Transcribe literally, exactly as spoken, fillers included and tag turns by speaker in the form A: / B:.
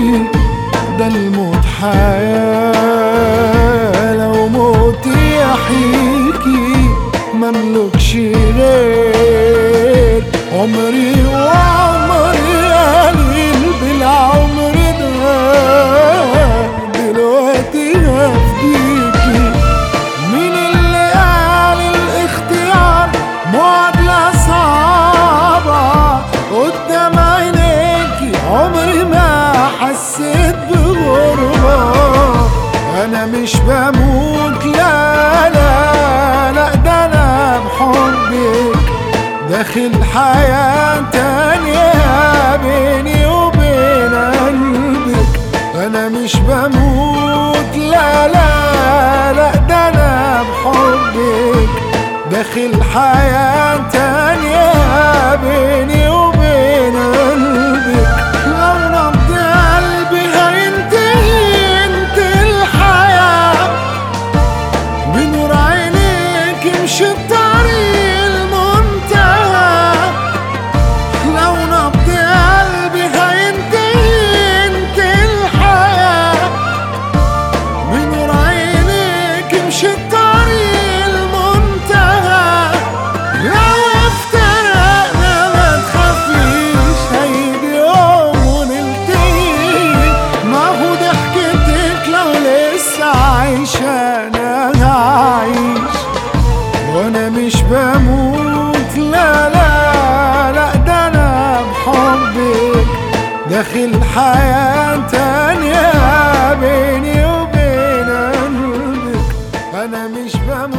A: ده الموت حياة، لو موت يحييكي مملكش غير عمري وعمري قليل بالعمر ده، دلوقتي هفديكي. مين اللي قال الاختيار معادلة صعبة قدام عينيكي؟ عمري ما حسيت بغربة. أنا مش بموت، لا لا لا، ده أنا بحبك داخل حياة تانية بيني وبين قلبك. أنا مش بموت، لا لا لا، ده أنا بحبك داخل حياة تانية بيني وبين قلبك. لو نبض قلبي هينتهي ينتهي الحياة، بنور عينيك امشي الطريق المنتهى. لو نبض قلبي هينتهي ينتهي الحياة، بنور عينيك امشي الطريق المنتهى. لو افترقنا ما تخافيش هيجي يوم ونلتقي، ما هو ضحكتك لو لسه عايشة أنا هعيش. وأنا مش بموت، لا لا لا، ده أنا بحبك داخل حياة تانية بيني وبين قلبك. أنا مش بموت.